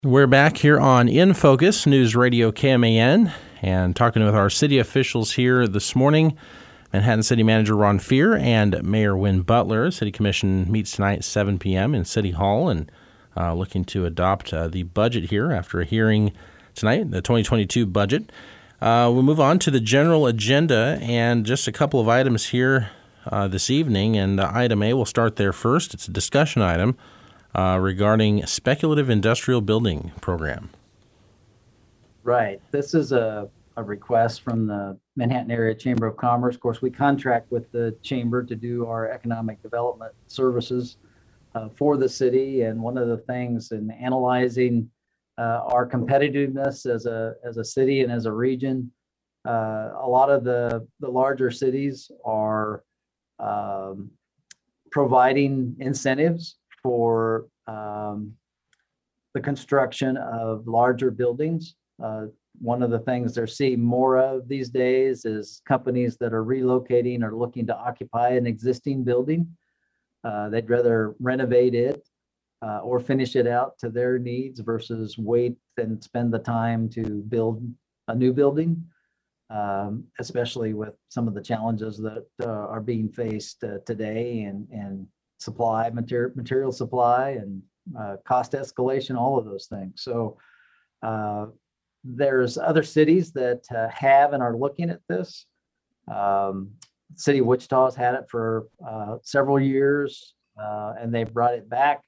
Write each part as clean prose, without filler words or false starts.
We're back here on In Focus, News Radio KMAN, and talking with our city officials here this morning. Manhattan City Manager Ron Fehr and Mayor Win Butler. City Commission meets tonight at 7 p.m. in City Hall and looking to adopt the budget here after a hearing tonight, the 2022 budget. We'll move on to the general agenda and just a couple of items here this evening. And item A, we'll start there first. It's a discussion item regarding speculative industrial building program. Right. This is a request from the Manhattan Area Chamber of Commerce. Of course, we contract with the chamber to do our economic development services for the city. And one of the things in analyzing our competitiveness as a city and as a region, a lot of the larger cities are providing incentives for the construction of larger buildings. One of the things they're seeing more of these days is companies that are relocating or looking to occupy an existing building. They'd rather renovate it or finish it out to their needs versus wait and spend the time to build a new building, especially with some of the challenges that are being faced today and supply, material supply and cost escalation, all of those things. So there's other cities that have and are looking at this. City of Wichita has had it for several years, and they've brought it back.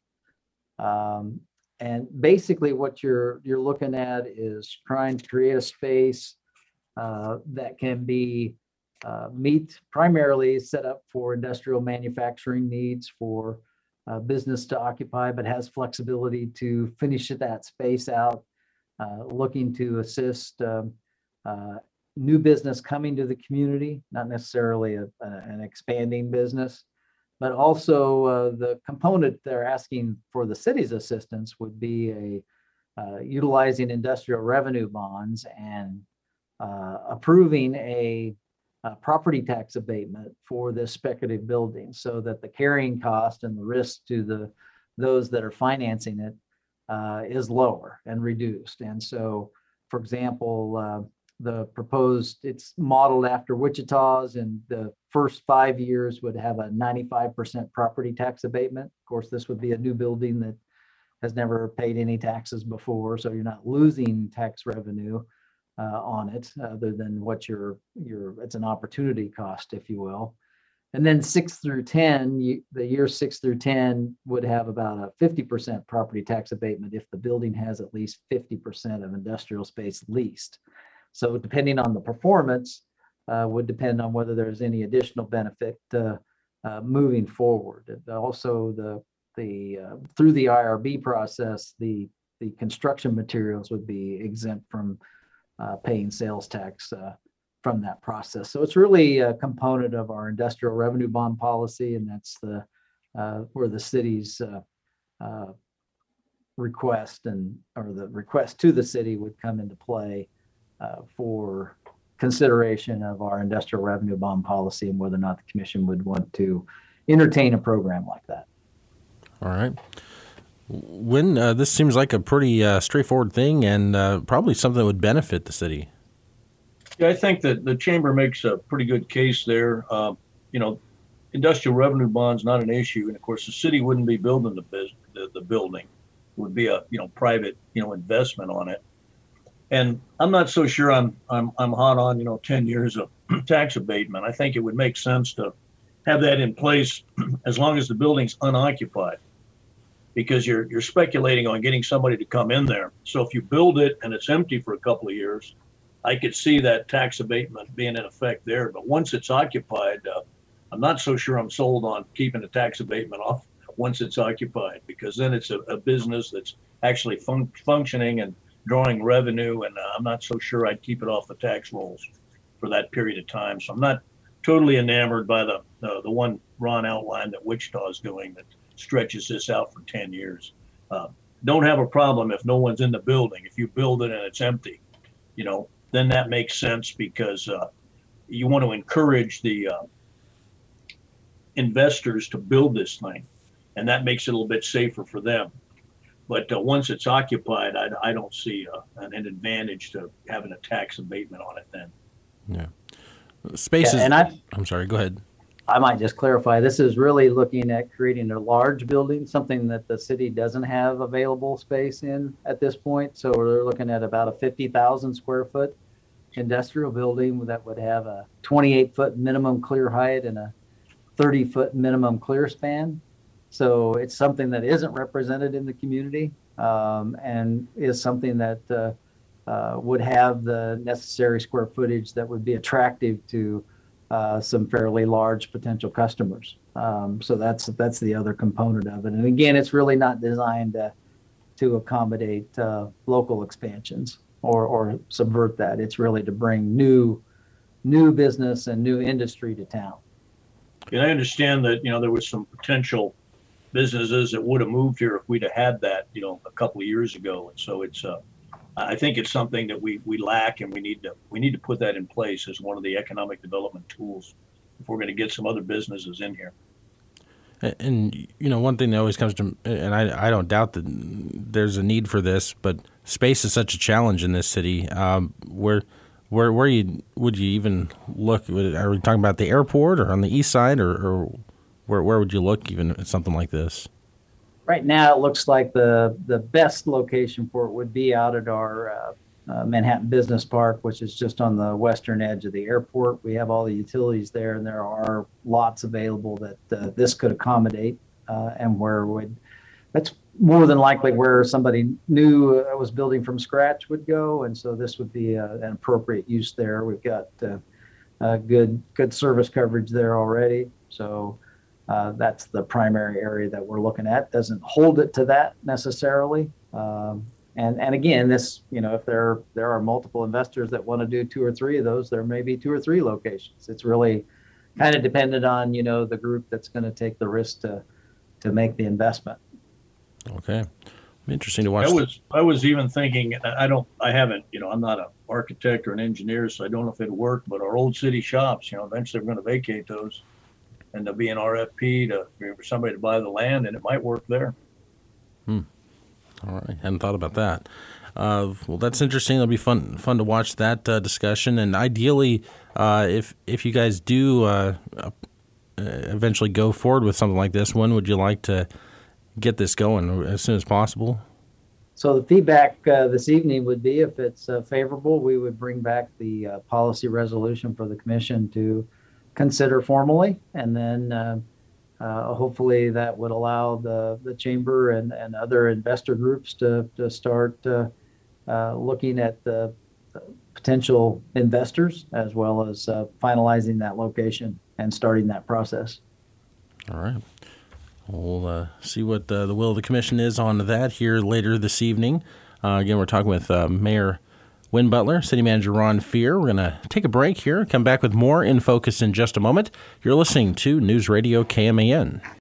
And basically what you're looking at is trying to create a space that can be meet primarily set up for industrial manufacturing needs for business to occupy, but has flexibility to finish that space out, looking to assist new business coming to the community, not necessarily an expanding business, but also the component they're asking for the city's assistance would be utilizing industrial revenue bonds and approving a property tax abatement for this speculative building so that the carrying cost and the risk to those that are financing it is lower and reduced. And so, for example, the proposed, it's modeled after Wichita's, and the first 5 years would have a 95% property tax abatement. Of course, this would be a new building that has never paid any taxes before, so you're not losing tax revenue on it, other than what it's an opportunity cost, if you will. And then 6 through 10, the years 6 through 10 would have about a 50% property tax abatement if the building has at least 50% of industrial space leased. So depending on the performance, would depend on whether there's any additional benefit moving forward. And also through the IRB process, the construction materials would be exempt from paying sales tax from that process. So it's really a component of our industrial revenue bond policy, and that's where the city's request or the request to the city would come into play for consideration of our industrial revenue bond policy and whether or not the commission would want to entertain a program like that. All right. When this seems like a pretty straightforward thing and probably something that would benefit the city. Yeah, I think that the chamber makes a pretty good case there. Industrial revenue bonds not an issue, and of course the city wouldn't be building the building. It would be a private investment on it. And I'm not so sure I'm hot on 10 years of tax abatement. I think it would make sense to have that in place as long as the building's unoccupied, because you're speculating on getting somebody to come in there. So if you build it and it's empty for a couple of years, I could see that tax abatement being in effect there. But once it's occupied, I'm not so sure I'm sold on keeping the tax abatement off once it's occupied, because then it's a business that's actually functioning and drawing revenue, and I'm not so sure I'd keep it off the tax rolls for that period of time. So I'm not totally enamored by the one Ron outlined that Wichita is doing that stretches this out for 10 years. Don't have a problem if no one's in the building. If you build it and it's empty, then that makes sense, because you want to encourage the investors to build this thing, and that makes it a little bit safer for them. But once it's occupied, I don't see an advantage to having a tax abatement on it then. Yeah. Spaces. Yeah, and I'm sorry, go ahead. I might just clarify, this is really looking at creating a large building, something that the city doesn't have available space in at this point. So we're looking at about a 50,000 square foot industrial building that would have a 28-foot minimum clear height and a 30-foot minimum clear span. So it's something that isn't represented in the community, and is something that would have the necessary square footage that would be attractive to some fairly large potential customers. So that's the other component of it. And again, it's really not designed to accommodate local expansions or subvert that. It's really to bring new business and new industry to town. And I understand that, there was some potential businesses that would have moved here if we'd have had that, a couple of years ago. And so it's, I think it's something that we lack, and we need to put that in place as one of the economic development tools if we're going to get some other businesses in here. And one thing that always comes to, and I don't doubt that there's a need for this, but space is such a challenge in this city. Where would you even look? Are we talking about the airport or on the east side, or where would you look even at something like this? Right now, it looks like the best location for it would be out at our Manhattan Business Park, which is just on the western edge of the airport. We have all the utilities there, and there are lots available that this could accommodate, and that's more than likely where somebody new was building from scratch would go, and so this would be an appropriate use there. We've got good service coverage there already, so that's the primary area that we're looking at. Doesn't hold it to that necessarily. And again, this, if there are multiple investors that want to do 2 or 3 of those, there may be 2 or 3 locations. It's really kind of dependent on, the group that's going to take the risk to make the investment. Okay. Interesting to watch. I was even thinking, I'm not an architect or an engineer, so I don't know if it'd work, but our old city shops, eventually we're going to vacate those, and there'll be an RFP for somebody to buy the land, and it might work there. All right, hadn't thought about that. Well, that's interesting. It'll be fun to watch that discussion. And ideally, if you guys do eventually go forward with something like this, when would you like to get this going? As soon as possible? So the feedback this evening would be, if it's favorable, we would bring back the policy resolution for the commission to consider formally, and then hopefully that would allow the chamber and other investor groups to start looking at the potential investors, as well as finalizing that location and starting that process. All right. We'll see what the will of the commission is on that here later this evening. Again, we're talking with Mayor Win Butler, City Manager Ron Fear. We're going to take a break here, come back with more In Focus in just a moment. You're listening to News Radio KMAN.